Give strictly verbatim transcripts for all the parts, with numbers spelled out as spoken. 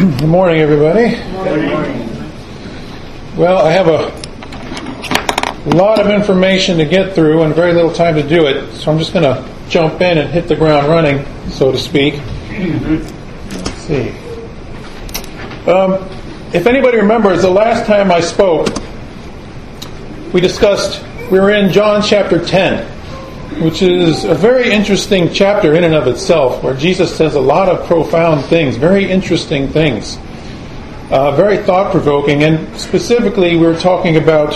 Good morning, everybody. Good morning. Well, I have a lot of information to get through and very little time to do it, so I'm just going to jump in and hit the ground running, so to speak. Let's see. Um, if anybody remembers, the last time I spoke, we discussed, we were in John chapter ten, which is a very interesting chapter in and of itself, where Jesus says a lot of profound things, very interesting things, uh, very thought-provoking. And specifically, we were talking about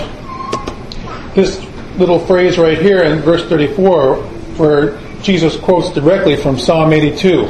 this little phrase right here in verse thirty-four, where Jesus quotes directly from Psalm eighty-two.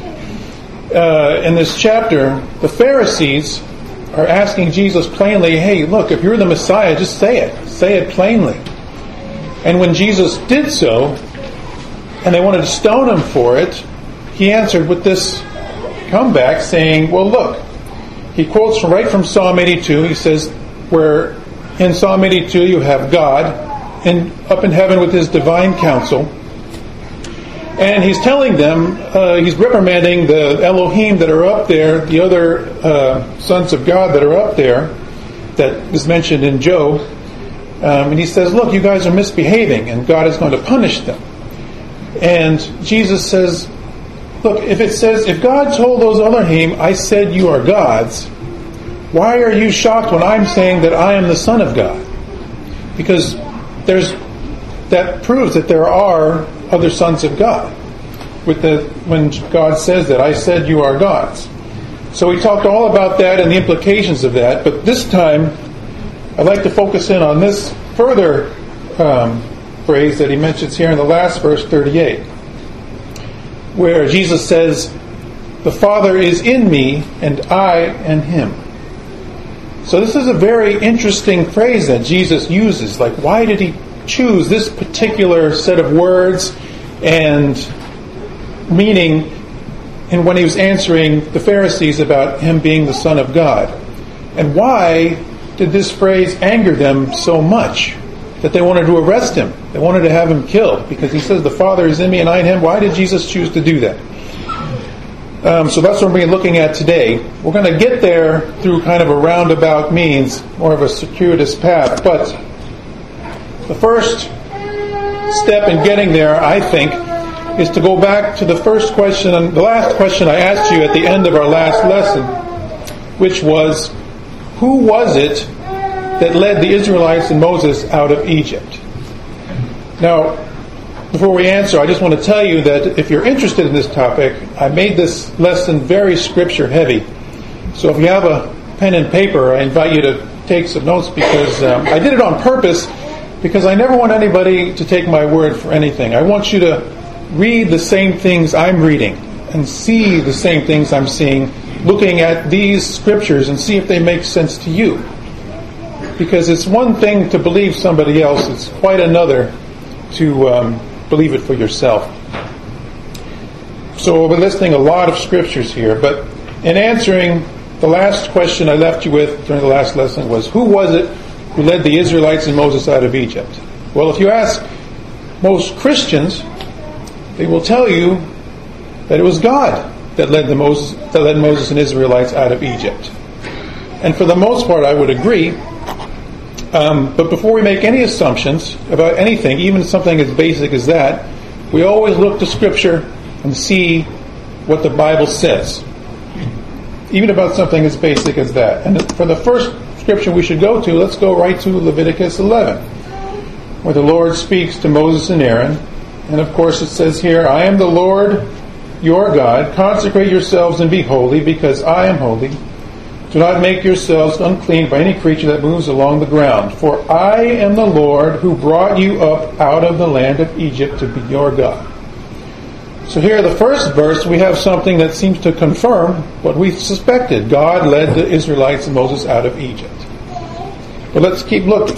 Uh, in this chapter, the Pharisees are asking Jesus plainly, hey, look, if you're the Messiah, just say it. Say it plainly. And when Jesus did so, and they wanted to stone him for it, he answered with this comeback saying, well, look, he quotes from, right from Psalm eighty-two. He says, where in Psalm eighty-two you have God in, up in heaven with his divine counsel. And he's telling them, uh, he's reprimanding the Elohim that are up there, the other uh, sons of God that are up there, that is mentioned in Job. Um, and he says, look, you guys are misbehaving, and God is going to punish them. And Jesus says, look, if it says, if God told those Elohim, I said you are gods, why are you shocked when I'm saying that I am the Son of God? Because there's that proves that there are other sons of God. With the when God says that, I said you are gods. So we talked all about that and the implications of that, but this time I'd like to focus in on this further um, phrase that he mentions here in the last verse, thirty-eight, where Jesus says, the Father is in me and I in him. So this is a very interesting phrase that Jesus uses. Like, why did he choose this particular set of words and meaning and when he was answering the Pharisees about him being the Son of God? And why did this phrase anger them so much that they wanted to arrest him? They wanted to have him killed because he says, the Father is in me and I in him. Why did Jesus choose to do that? Um, so that's what we're looking at today. We're going to get there through kind of a roundabout means, more of a circuitous path. But the first step in getting there, I think, is to go back to the first question, the last question I asked you at the end of our last lesson, which was, who was it that led the Israelites and Moses out of Egypt? Now, before we answer, I just want to tell you that if you're interested in this topic, I made this lesson very scripture heavy. So if you have a pen and paper, I invite you to take some notes because um, I did it on purpose because I never want anybody to take my word for anything. I want you to read the same things I'm reading and see the same things I'm seeing, looking at these scriptures and see if they make sense to you. Because it's one thing to believe somebody else, it's quite another to um, believe it for yourself. So we're listing a lot of scriptures here, but in answering the last question I left you with during the last lesson was, who was it who led the Israelites and Moses out of Egypt? Well, if you ask most Christians, they will tell you that it was God that led the Moses, that led Moses and Israelites out of Egypt. And for the most part, I would agree. Um, but before we make any assumptions about anything, even something as basic as that, we always look to Scripture and see what the Bible says, even about something as basic as that. And for the first Scripture we should go to, let's go right to Leviticus eleven, where the Lord speaks to Moses and Aaron. And of course it says here, I am the Lord your God. Consecrate yourselves and be holy, because I am holy. Do not make yourselves unclean by any creature that moves along the ground. For I am the Lord who brought you up out of the land of Egypt to be your God. So here, the first verse, we have something that seems to confirm what we suspected. God led the Israelites and Moses out of Egypt. But let's keep looking.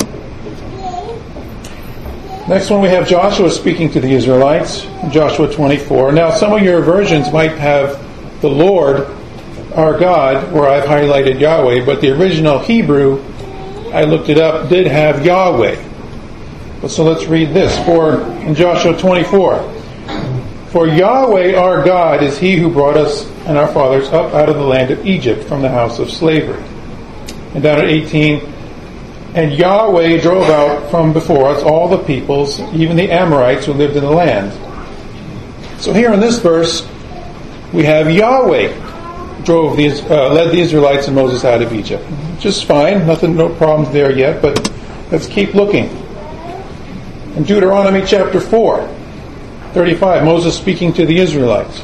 Next one, we have Joshua speaking to the Israelites, Joshua twenty-four. Now, some of your versions might have the Lord, our God, where I've highlighted Yahweh, but the original Hebrew, I looked it up, did have Yahweh. But so let's read this. For in Joshua twenty-four, For Yahweh our God is he who brought us and our fathers up out of the land of Egypt from the house of slavery. And down at eighteen, and Yahweh drove out from before us all the peoples, even the Amorites who lived in the land. So here in this verse, we have Yahweh drove the, uh, led the Israelites and Moses out of Egypt. Just fine, nothing, no problems there yet, but let's keep looking. In Deuteronomy chapter four, thirty-five, Moses speaking to the Israelites.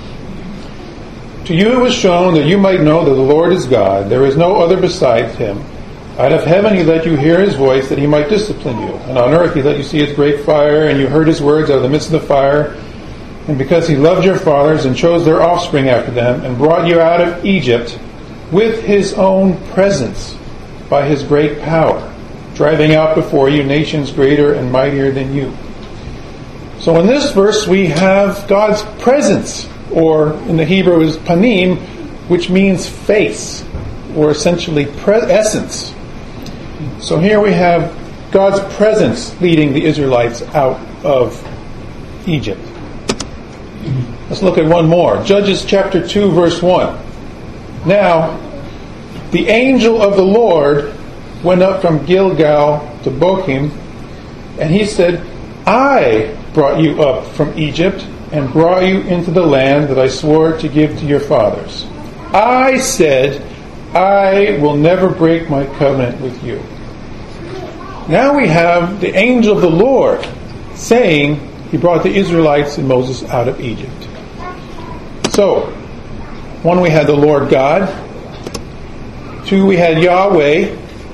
To you it was shown that you might know that the Lord is God. There is no other besides him. Out of heaven he let you hear his voice, that he might discipline you. And on earth he let you see his great fire, and you heard his words out of the midst of the fire. And because he loved your fathers and chose their offspring after them, and brought you out of Egypt with his own presence by his great power, driving out before you nations greater and mightier than you. So in this verse we have God's presence, or in the Hebrew is panim, which means face, or essentially pre- essence. So here we have God's presence leading the Israelites out of Egypt. Let's look at one more. Judges chapter two, verse one. Now, the angel of the Lord went up from Gilgal to Bochim, and he said, I brought you up from Egypt and brought you into the land that I swore to give to your fathers. I said, I will never break my covenant with you. Now we have the angel of the Lord saying he brought the Israelites and Moses out of Egypt. So, one, we had the Lord God. Two, we had Yahweh.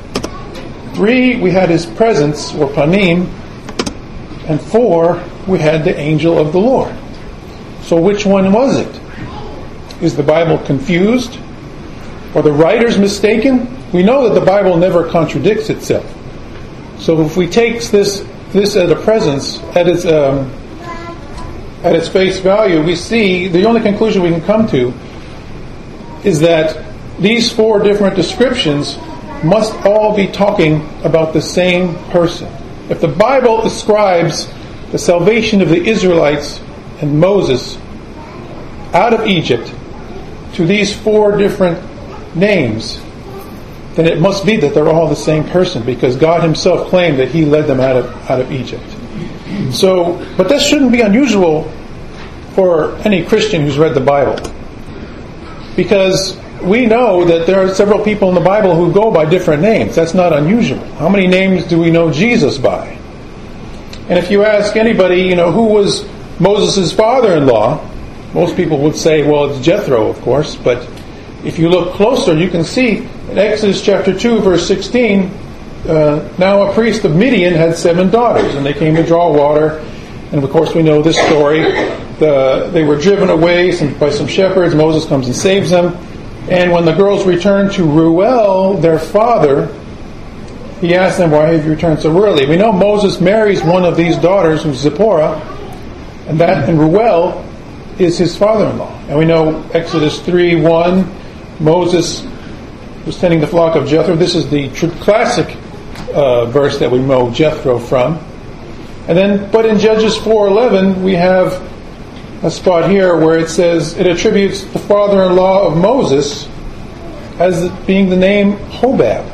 Three, we had his presence, or panim. And four, we had the angel of the Lord. So which one was it? Is the Bible confused? Are the writers mistaken? We know that the Bible never contradicts itself. So if we take this this at a presence, at its um, at its face value, we see the only conclusion we can come to is that these four different descriptions must all be talking about the same person. If the Bible ascribes the salvation of the Israelites and Moses out of Egypt to these four different names, then it must be that they're all the same person, because God himself claimed that he led them out of out of Egypt. So, but this shouldn't be unusual for any Christian who's read the Bible, because we know that there are several people in the Bible who go by different names. That's not unusual. How many names do we know Jesus by? And if you ask anybody, you know, who was Moses' father-in-law, most people would say, well, it's Jethro, of course. But if you look closer, you can see in Exodus chapter two, verse sixteen, uh, now a priest of Midian had seven daughters, and they came to draw water. And of course we know this story. The, they were driven away some, by some shepherds. Moses comes and saves them. And when the girls returned to Reuel, their father, he asked them, why have you returned so early? We know Moses marries one of these daughters, who's Zipporah, and that and Reuel is his father-in-law. And we know Exodus three one, Moses was tending the flock of Jethro. This is the tr- classic uh, verse that we know Jethro from. And then, but in Judges four eleven, we have a spot here where it says, it attributes the father-in-law of Moses as being the name Hobab.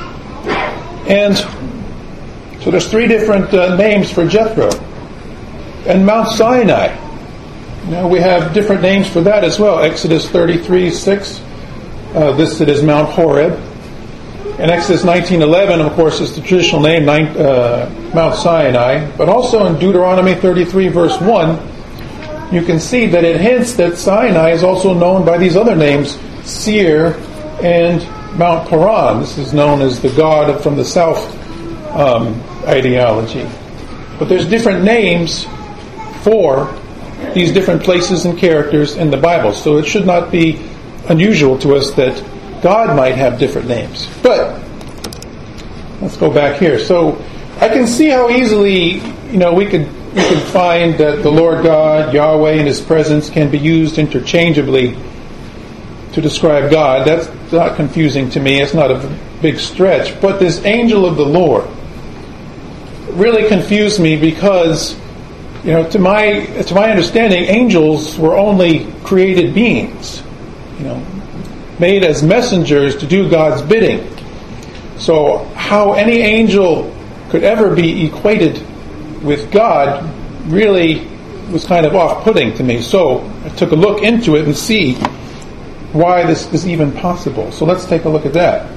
And so there's three different uh, names for Jethro. And Mount Sinai, now we have different names for that as well. Exodus thirty-three six, uh, listed as Mount Horeb. And Exodus nineteen eleven, of course, is the traditional name, uh, Mount Sinai. But also in Deuteronomy thirty-three verse one, you can see that it hints that Sinai is also known by these other names, Seir and Mount Paran. This is known as the god from the south um, ideology. But there's different names for these different places and characters in the Bible. So it should not be unusual to us that God might have different names. But let's go back here. So I can see how easily, you know, we could we could find that the Lord God, Yahweh, and his presence can be used interchangeably to describe God. That's not confusing to me. It's not a big stretch. But this angel of the Lord really confused me, because You know, to my to my understanding, angels were only created beings, you know, made as messengers to do God's bidding. So how any angel could ever be equated with God really was kind of off-putting to me. So I took a look into it and see why this is even possible. So let's take a look at that.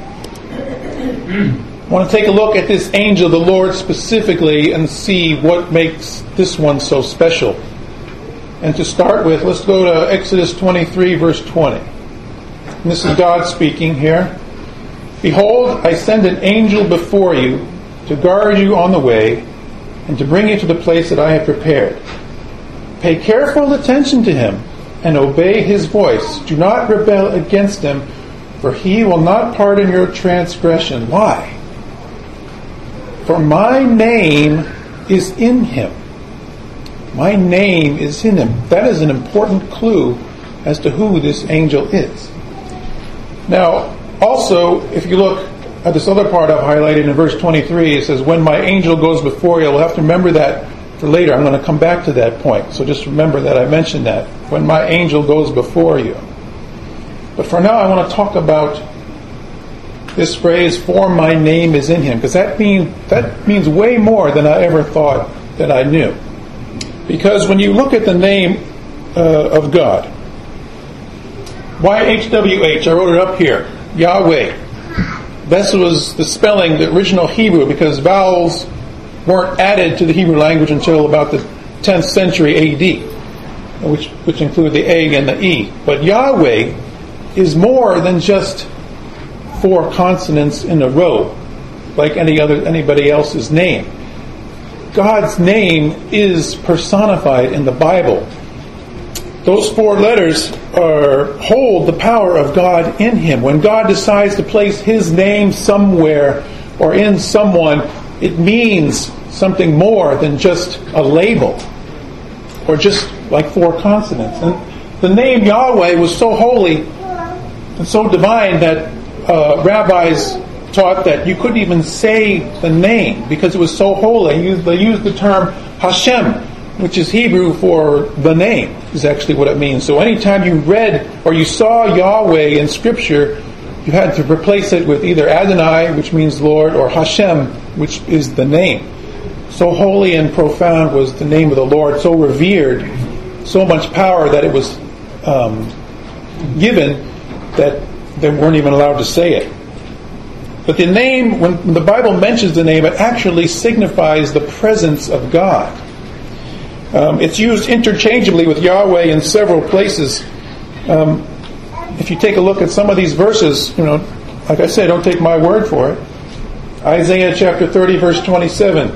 I want to take a look at this angel of the Lord specifically and see what makes this one so special. And to start with, let's go to Exodus twenty-three, verse twenty. And this is God speaking here. Behold, I send an angel before you to guard you on the way and to bring you to the place that I have prepared. Pay careful attention to him and obey his voice. Do not rebel against him, for he will not pardon your transgression. Why? For my name is in him. My name is in him. That is an important clue as to who this angel is. Now, also, if you look at this other part I've highlighted in verse twenty-three, it says, when my angel goes before you. We'll have to remember that for later. I'm going to come back to that point. So just remember that I mentioned that. When my angel goes before you. But for now, I want to talk about this phrase, for my name is in him, because that means that means way more than I ever thought that I knew. Because when you look at the name uh, of God, Y H W H, I wrote it up here, Yahweh. This was the spelling, the original Hebrew, because vowels weren't added to the Hebrew language until about the tenth century A D, which which include the A and the E. But Yahweh is more than just four consonants in a row, like any other anybody else's name. God's name is personified in the Bible. Those four letters are, hold the power of God in him. When God decides to place his name somewhere or in someone, it means something more than just a label or just like four consonants. And the name Yahweh was so holy and so divine that Uh, rabbis taught that you couldn't even say the name because it was so holy. They used, they used the term Hashem, which is Hebrew for the name, is actually what it means. So anytime you read or you saw Yahweh in Scripture, you had to replace it with either Adonai, which means Lord, or Hashem, which is the name. So holy and profound was the name of the Lord, so revered, so much power that it was um, given that they weren't even allowed to say it. But the name, when the Bible mentions the name, it actually signifies the presence of God. Um, it's used interchangeably with Yahweh in several places. Um, if you take a look at some of these verses, you know, like I said, don't take my word for it. Isaiah chapter thirty, verse twenty-seven.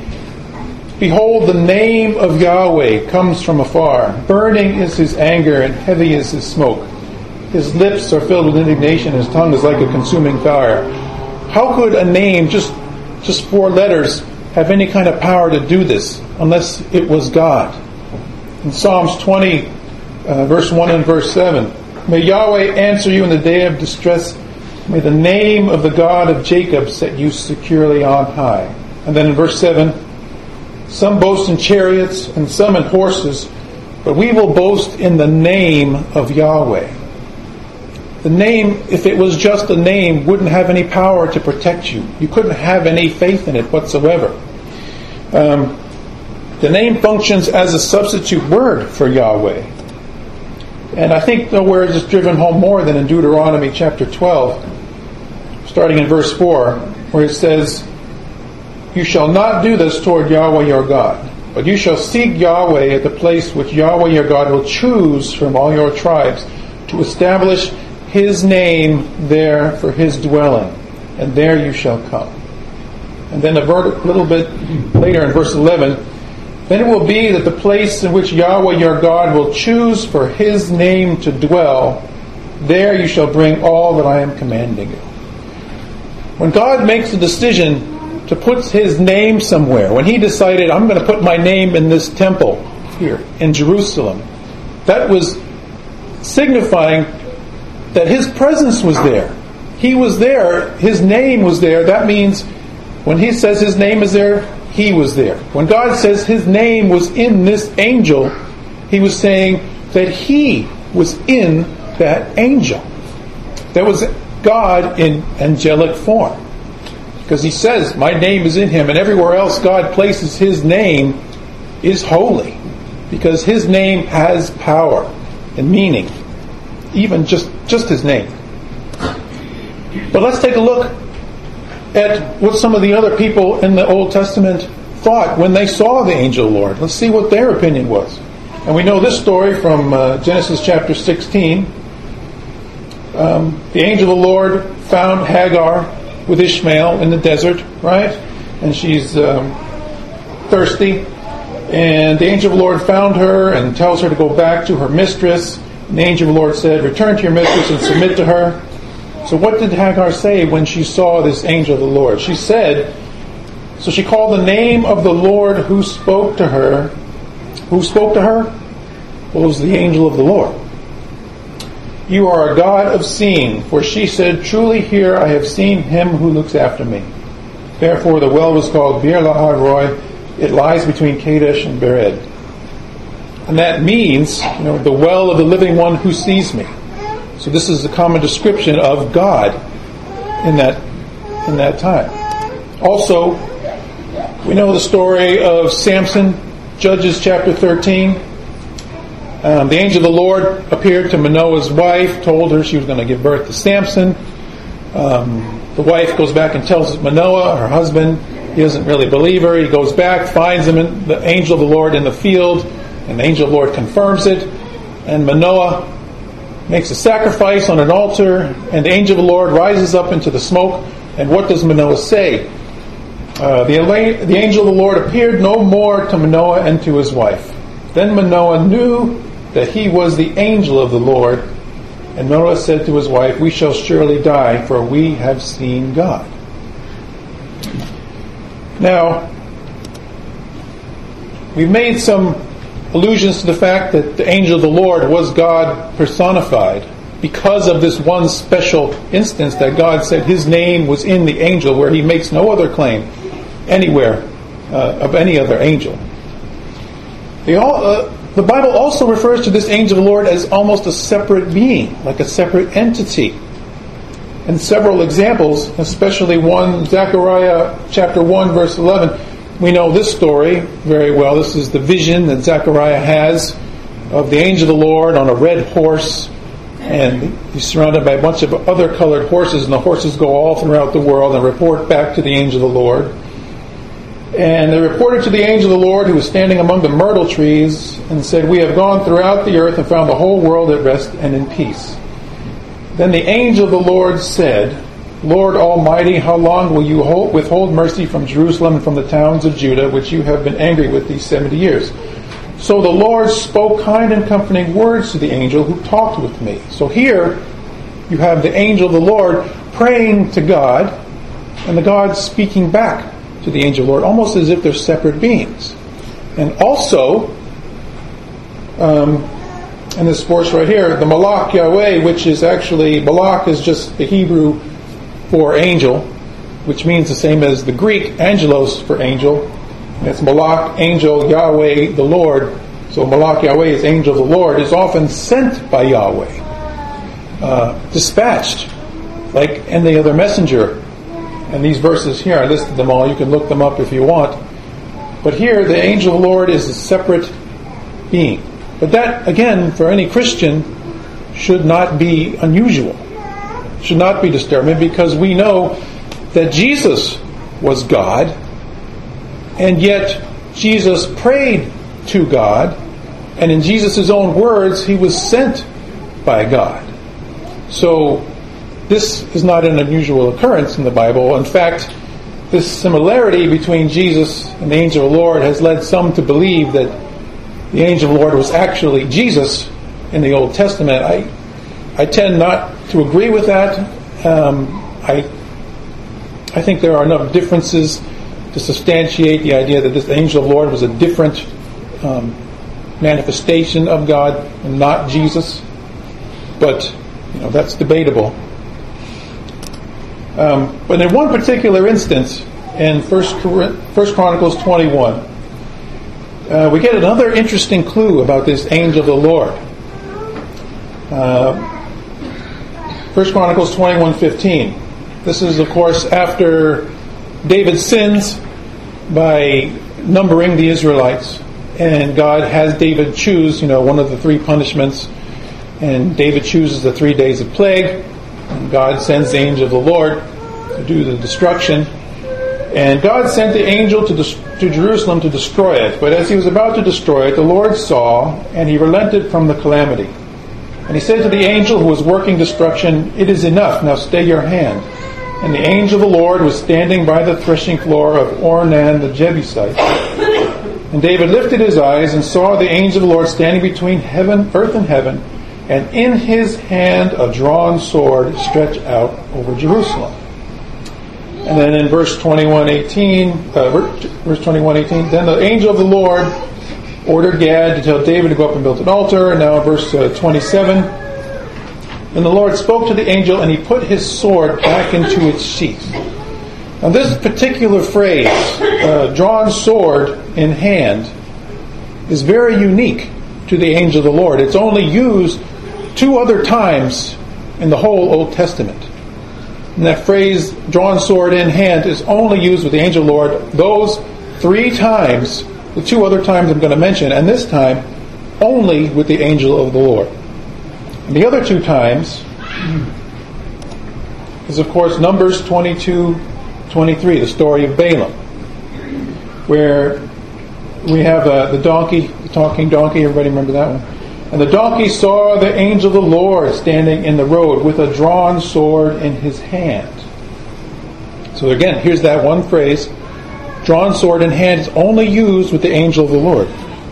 Behold, the name of Yahweh comes from afar. Burning is his anger, and heavy is his smoke. His lips are filled with indignation. His tongue is like a consuming fire. How could a name, just just four letters, have any kind of power to do this unless it was God? In Psalms twenty, uh, verse one and verse seven, may Yahweh answer you in the day of distress. May the name of the God of Jacob set you securely on high. And then in verse seven, some boast in chariots and some in horses, but we will boast in the name of Yahweh. The name, if it was just a name, wouldn't have any power to protect you. You couldn't have any faith in it whatsoever. Um, the name functions as a substitute word for Yahweh. And I think nowhere is this driven home more than in Deuteronomy chapter twelve, starting in verse four, where it says, you shall not do this toward Yahweh your God, but you shall seek Yahweh at the place which Yahweh your God will choose from all your tribes to establish his name there for his dwelling, and there you shall come. And then a little bit later in verse eleven, then it will be that the place in which Yahweh your God will choose for his name to dwell, there you shall bring all that I am commanding you. When God makes a decision to put his name somewhere, when he decided, I'm going to put my name in this temple here in Jerusalem, that was signifying that his presence was there. He was there. His name was there. That means when he says his name is there, he was there. When God says his name was in this angel, he was saying that he was in that angel. That was God in angelic form. Because he says, my name is in him, and everywhere else God places his name is holy. Because his name has power and meaning. Even just, just his name. But let's take a look at what some of the other people in the Old Testament thought when they saw the angel of the Lord. Let's see what their opinion was. And we know this story from uh, Genesis chapter sixteen. Um, the angel of the Lord found Hagar with Ishmael in the desert, right? And she's um, thirsty. And the angel of the Lord found her and tells her to go back to her mistress. And the angel of the Lord said, return to your mistress and submit to her. So what did Hagar say when she saw this angel of the Lord? She said, so she called the name of the Lord who spoke to her. Who spoke to her? Well, it was the angel of the Lord. You are a God of seeing. For she said, truly here I have seen him who looks after me. Therefore the well was called Beer Lahai Roi. It lies between Kadesh and Bered. And that means, you know, the well of the living one who sees me. So this is a common description of God in that in that time. Also, we know the story of Samson, Judges chapter thirteen. Um, the angel of the Lord appeared to Manoah's wife, told her she was going to give birth to Samson. Um, the wife goes back and tells Manoah, her husband. He doesn't really believe her. He goes back, finds him in, the angel of the Lord in the field, and the angel of the Lord confirms it. And Manoah makes a sacrifice on an altar, and the angel of the Lord rises up into the smoke. And what does Manoah say? Uh, the, the angel of the Lord appeared no more to Manoah and to his wife. Then Manoah knew that he was the angel of the Lord. And Manoah said to his wife, we shall surely die, for we have seen God. Now, we've made some allusions to the fact that the angel of the Lord was God personified because of this one special instance that God said his name was in the angel, where he makes no other claim anywhere uh, of any other angel. The, all, uh, the Bible also refers to this angel of the Lord as almost a separate being, like a separate entity. And several examples, especially one, Zechariah chapter one, verse eleven. We know this story very well. This is the vision that Zechariah has of the angel of the Lord on a red horse. And he's surrounded by a bunch of other colored horses. And the horses go all throughout the world and report back to the angel of the Lord. And they reported to the angel of the Lord, who was standing among the myrtle trees, and said, we have gone throughout the earth and found the whole world at rest and in peace. Then the angel of the Lord said, Lord Almighty, how long will you hold, withhold mercy from Jerusalem and from the towns of Judah, which you have been angry with these seventy years? So the Lord spoke kind and comforting words to the angel who talked with me. So here you have the angel of the Lord praying to God, and the God speaking back to the angel of the Lord, almost as if they're separate beings. And also, um, in this verse right here, the Malach Yahweh, which is actually, Malach is just the Hebrew for angel, which means the same as the Greek angelos for angel. And it's Malach, angel, Yahweh, the Lord. So Malach Yahweh is angel of the Lord, is often sent by Yahweh, uh, dispatched, like any other messenger. And these verses here, I listed them all. You can look them up if you want. But here, the angel of the Lord is a separate being. But that, again, for any Christian, should not be unusual. Should not be disturbing, because we know that Jesus was God, and yet Jesus prayed to God, and in Jesus' own words, he was sent by God. So this is not an unusual occurrence in the Bible. In fact, this similarity between Jesus and the angel of the Lord has led some to believe that the angel of the Lord was actually Jesus in the Old Testament. I I tend not to agree with that. Um, I I think there are enough differences to substantiate the idea that this angel of the Lord was a different um, manifestation of God and not Jesus. But you know, that's debatable. Um, but in one particular instance in First Chronicles twenty-one, uh, we get another interesting clue about this angel of the Lord. Uh, First Chronicles twenty-one fifteen. This is, of course, after David sins by numbering the Israelites, and God has David choose, you know, one of the three punishments, and David chooses the three days of plague, and God sends the angel of the Lord to do the destruction, and God sent the angel to, to Jerusalem to destroy it, but as he was about to destroy it, the Lord saw, and he relented from the calamity. And he said to the angel who was working destruction, "It is enough, now stay your hand." And the angel of the Lord was standing by the threshing floor of Ornan the Jebusite. And David lifted his eyes and saw the angel of the Lord standing between heaven, earth and heaven, and in his hand a drawn sword stretched out over Jerusalem. And then in verse twenty-one eighteen, uh, verse twenty-one eighteen, then the angel of the Lord ordered Gad to tell David to go up and build an altar. And now in verse uh, twenty-seven, and the Lord spoke to the angel, and he put his sword back into its sheath. Now this particular phrase, uh, drawn sword in hand, is very unique to the angel of the Lord. It's only used two other times in the whole Old Testament. And that phrase, drawn sword in hand, is only used with the angel of the Lord those three times, the two other times I'm going to mention, and this time only with the angel of the Lord. And the other two times is, of course, Numbers twenty-two twenty-three, the story of Balaam, where we have uh, the donkey, the talking donkey. Everybody remember that one? And the donkey saw the angel of the Lord standing in the road with a drawn sword in his hand. So again, here's that one phrase, drawn sword in hand, is only used with the angel of the Lord.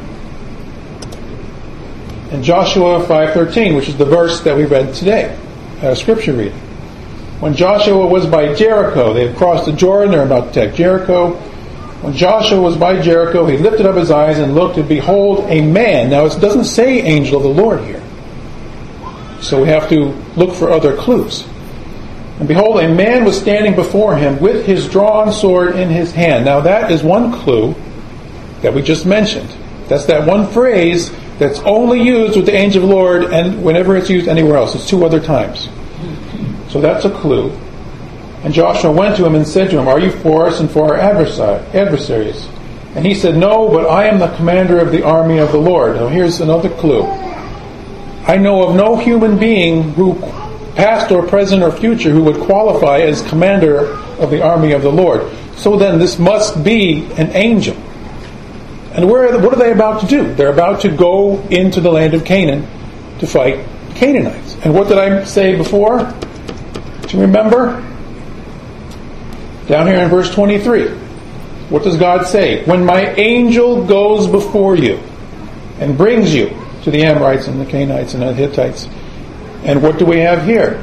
And Joshua five thirteen, which is the verse that we read today, uh, scripture reading. When Joshua was by Jericho, they had crossed the Jordan, they're about to attack Jericho. When Joshua was by Jericho, he lifted up his eyes and looked, and behold, a man. Now it doesn't say angel of the Lord here, so we have to look for other clues. And behold, a man was standing before him with his drawn sword in his hand. Now that is one clue that we just mentioned. That's that one phrase that's only used with the angel of the Lord, and whenever it's used anywhere else. It's two other times. So that's a clue. And Joshua went to him and said to him, "Are you for us and for our adversaries?" And he said, "No, but I am the commander of the army of the Lord." Now here's another clue. I know of no human being, who, past or present or future, who would qualify as commander of the army of the Lord. So then this must be an angel. And where are the, what are they about to do? They're about to go into the land of Canaan to fight Canaanites. And what did I say before? Do you remember? Down here in verse twenty-three. What does God say? When my angel goes before you and brings you to the Amorites and the Canaanites and the Hittites. And what do we have here?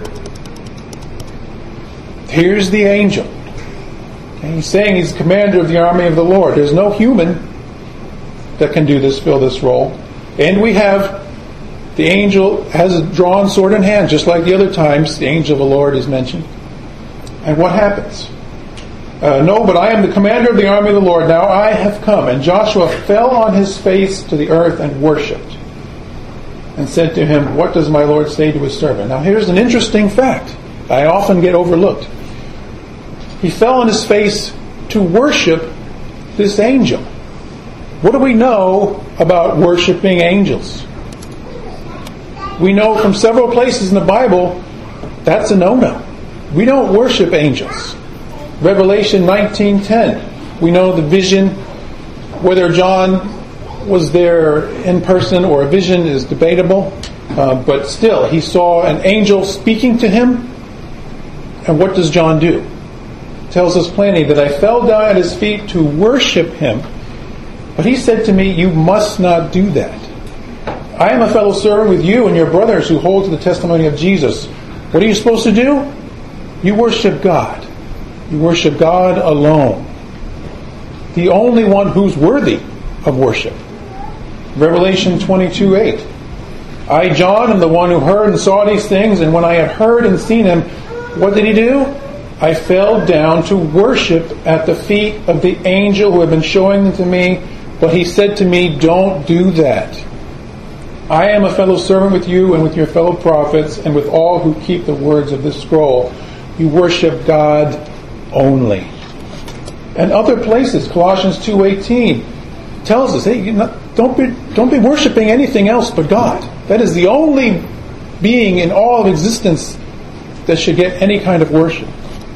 Here's the angel. And he's saying he's commander of the army of the Lord. There's no human that can do this, fill this role. And we have the angel has a drawn sword in hand, just like the other times the angel of the Lord is mentioned. And what happens? Uh, no, but I am the commander of the army of the Lord. Now I have come. And Joshua fell on his face to the earth and worshipped, and said to him, "What does my Lord say to his servant?" Now here's an interesting fact I often get overlooked. He fell on his face to worship this angel. What do we know about worshiping angels? We know from several places in the Bible that's a no-no. We don't worship angels. Revelation nineteen ten. We know the vision, whether John was there in person or a vision is debatable, uh, but still he saw an angel speaking to him. And what does John do? It tells us plainly that I fell down at his feet to worship him, but he said to me, "You must not do that. I am a fellow servant with you and your brothers who hold to the testimony of Jesus." What are you supposed to do? You worship God. You worship God alone, the only one who's worthy of worship. Revelation twenty-two eight. I, John, am the one who heard and saw these things, and when I had heard and seen him, what did he do? I fell down to worship at the feet of the angel who had been showing them to me, but he said to me, don't do that. I am a fellow servant with you and with your fellow prophets and with all who keep the words of this scroll. You worship God only. And other places, Colossians two eighteen tells us, hey, you not, don't be don't be worshiping anything else but God. That is the only being in all of existence that should get any kind of worship.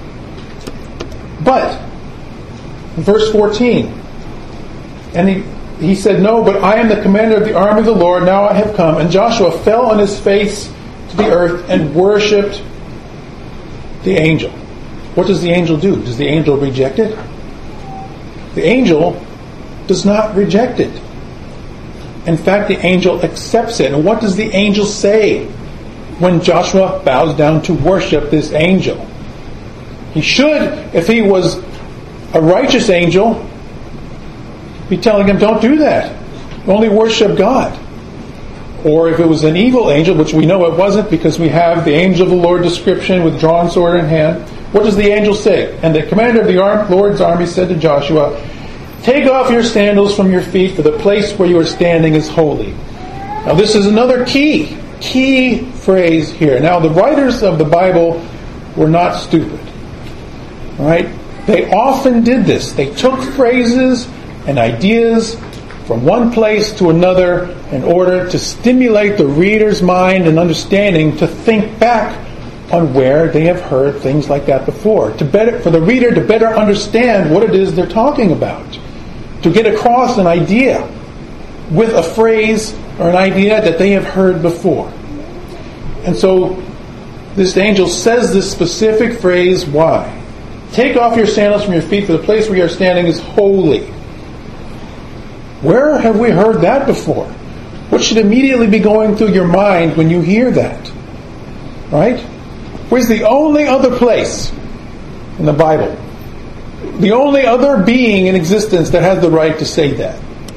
But in verse fourteen, and he he said, no, but I am the commander of the army of the Lord, now I have come. And Joshua fell on his face to the earth and worshipped the angel. What does the angel do? Does the angel reject it? The angel does not reject it. In fact, the angel accepts it. And what does the angel say when Joshua bows down to worship this angel? He should, if he was a righteous angel, be telling him, don't do that. Only worship God. Or if it was an evil angel, which we know it wasn't because we have the angel of the Lord description with drawn sword in hand, what does the angel say? And the commander of the Lord's army said to Joshua, take off your sandals from your feet, for the place where you are standing is holy. Now this is another key, key phrase here. Now the writers of the Bible were not stupid. Right? They often did this. They took phrases and ideas from one place to another in order to stimulate the reader's mind and understanding to think back on where they have heard things like that before. To better, for the reader to better understand what it is they're talking about. To get across an idea with a phrase or an idea that they have heard before. And so this angel says this specific phrase, why? Take off your sandals from your feet, for the place where you are standing is holy. Where have we heard that before? What should immediately be going through your mind when you hear that? Right? Where's the only other place in the Bible? The only other being in existence that has the right to say that?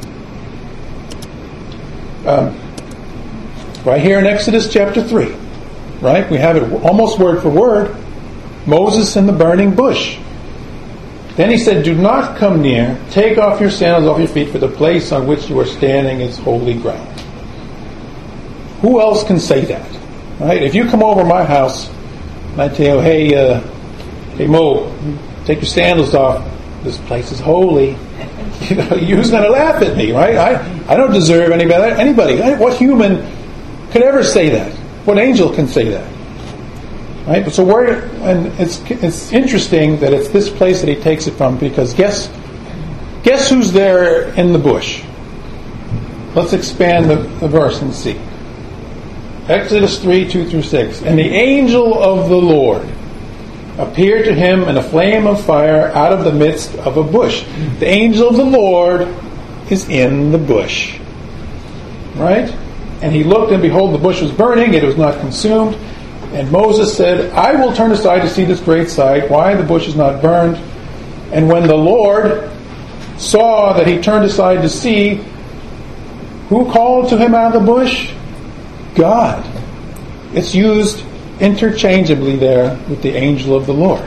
Um, right here in Exodus chapter three. Right? We have it almost word for word. Moses in the burning bush. Then he said, do not come near. Take off your sandals off your feet, for the place on which you are standing is holy ground. Who else can say that? Right? If you come over my house and I tell you, hey, uh, hey Mo, take your sandals off. This place is holy. You know, you're going to laugh at me, right? I, I don't deserve anybody. Anybody. What human could ever say that? What angel can say that? Right? But so where, and it's it's interesting that it's this place that he takes it from, because guess guess who's there in the bush? Let's expand the, the verse and see. Exodus three, two through six. And the angel of the Lord appeared to him in a flame of fire out of the midst of a bush. The angel of the Lord is in the bush. Right? And he looked, and behold, the bush was burning, it was not consumed. And Moses said, I will turn aside to see this great sight, why the bush is not burned. And when the Lord saw that he turned aside to see, who called to him out of the bush? God. It's used interchangeably there with the angel of the Lord.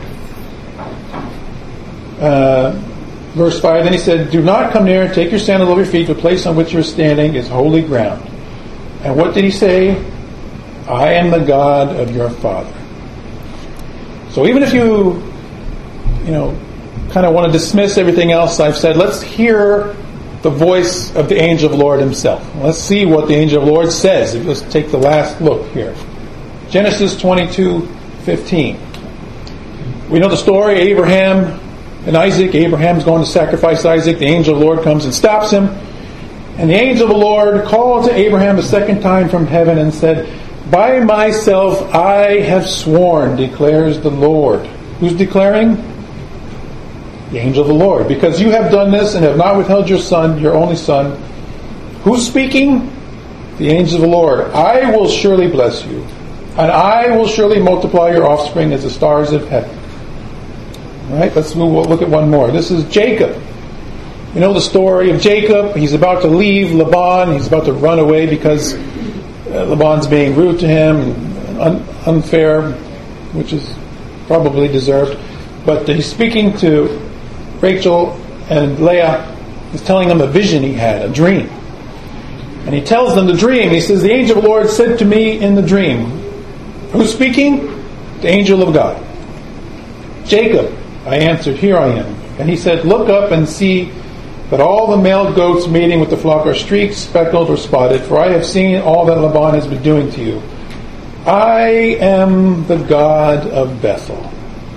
Uh, verse five, then he said, do not come near, take your sandals off your feet, the place on which you are standing is holy ground. And what did he say? I am the God of your father. So even if you, you know, kind of want to dismiss everything else I've said, let's hear the voice of the angel of the Lord himself. Let's see what the angel of the Lord says. Let's take the last look here. Genesis twenty-two fifteen. We know the story, Abraham and Isaac. Abraham's going to sacrifice Isaac. The angel of the Lord comes and stops him. And the angel of the Lord called to Abraham a second time from heaven and said, by myself I have sworn, declares the Lord. Who's declaring? The angel of the Lord. Because you have done this and have not withheld your son, your only son. Who's speaking? The angel of the Lord. I will surely bless you, and I will surely multiply your offspring as the stars of heaven. All right, let's move, we'll look at one more. This is Jacob. You know the story of Jacob. He's about to leave Laban. He's about to run away because uh, Laban's being rude to him, and un- unfair, which is probably deserved. But he's speaking to Rachel, and Leah is telling them a vision he had, a dream. And he tells them the dream. He says, the angel of the Lord said to me in the dream. Who's speaking? The angel of God. Jacob, I answered, here I am. And he said, look up and see that all the male goats mating with the flock are streaked, speckled, or spotted, for I have seen all that Laban has been doing to you. I am the God of Bethel.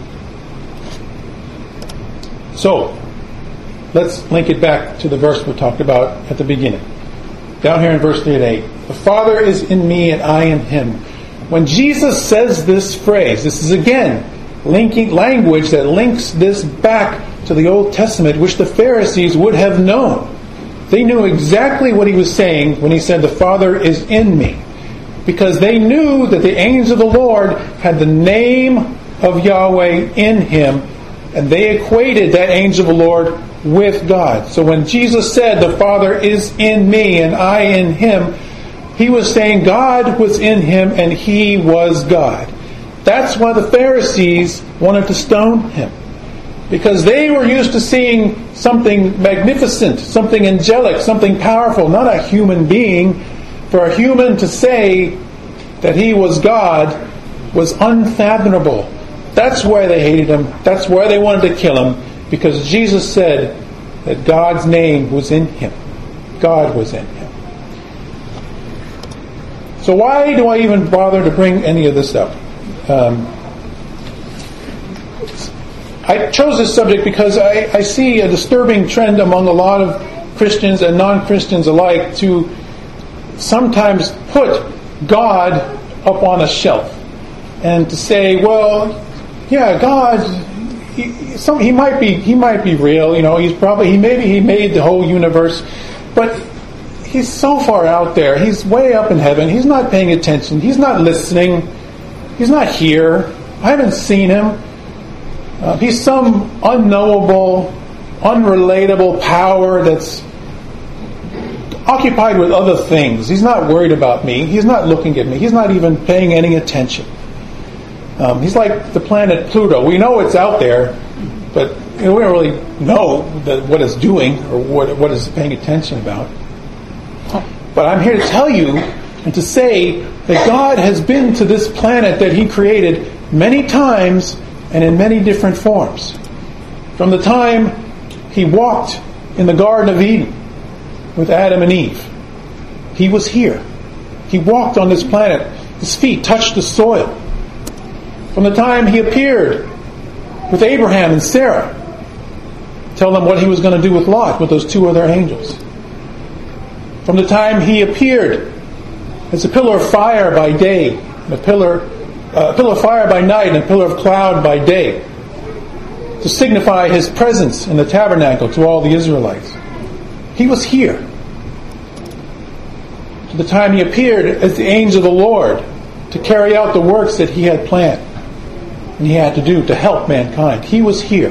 So, let's link it back to the verse we talked about at the beginning. Down here in verse three and eight. The Father is in me and I in him. When Jesus says this phrase, this is again linking language that links this back to the Old Testament, which the Pharisees would have known. They knew exactly what he was saying when he said, the Father is in me. Because they knew that the angel of the Lord had the name of Yahweh in him, and they equated that angel of the Lord with God. So when Jesus said, the Father is in me and I in him, he was saying God was in him and he was God. That's why the Pharisees wanted to stone him. Because they were used to seeing something magnificent, something angelic, something powerful, not a human being. For a human to say that he was God was unfathomable. That's why they hated him. That's why they wanted to kill him. Because Jesus said that God's name was in him. God was in him. So why do I even bother to bring any of this up? Um, I chose this subject because I, I see a disturbing trend among a lot of Christians and non-Christians alike to sometimes put God up on a shelf and to say, well, yeah, God, he, some, he might be he might be real, you know, he's probably he maybe he made the whole universe, but he's so far out there. He's way up in heaven. He's not paying attention. He's not listening. He's not here. I haven't seen him. Uh, he's some unknowable, unrelatable power that's occupied with other things. He's not worried about me. He's not looking at me. He's not even paying any attention. Um, he's like the planet Pluto. We know it's out there, but you know, we don't really know that what it's doing or what, what it's paying attention about. But I'm here to tell you and to say that God has been to this planet that he created many times and in many different forms. From the time he walked in the Garden of Eden with Adam and Eve, he was here. He walked on this planet. His feet touched the soil. From the time he appeared with Abraham and Sarah, tell them what he was going to do with Lot, with those two other angels. From the time he appeared as a pillar of fire by day, and a pillar, uh, pillar of fire by night, and a pillar of cloud by day, to signify his presence in the tabernacle to all the Israelites. He was here. To the time he appeared as the angel of the Lord to carry out the works that he had planned and he had to do to help mankind. He was here.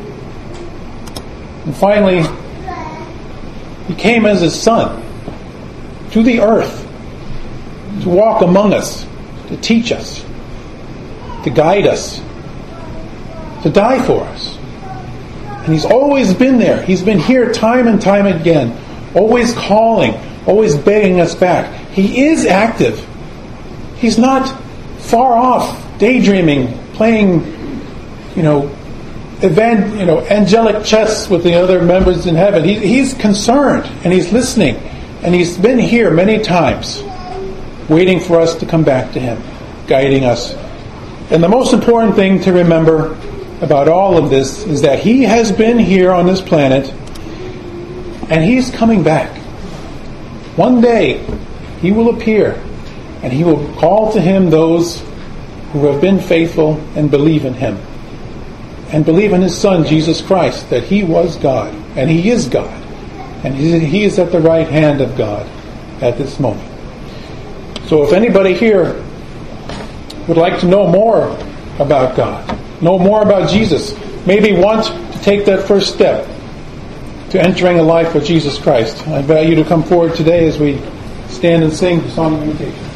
And finally, he came as his son to the earth to walk among us, to teach us, to guide us, to die for us. And he's always been there. He's been here time and time again, always calling, always begging us back. He is active. He's not far off, daydreaming, playing, you know, event, you know, angelic chess with the other members in heaven. He, he's concerned and he's listening, and he's been here many times, waiting for us to come back to him, guiding us. And the most important thing to remember about all of this is that he has been here on this planet and he's coming back. One day he will appear and he will call to him those who have been faithful and believe in him and believe in his son Jesus Christ, that he was God and he is God and he is at the right hand of God at this moment. So if anybody here would like to know more about God, know more about Jesus, maybe want to take that first step to entering a life with Jesus Christ, I invite you to come forward today as we stand and sing the Song of Invitation.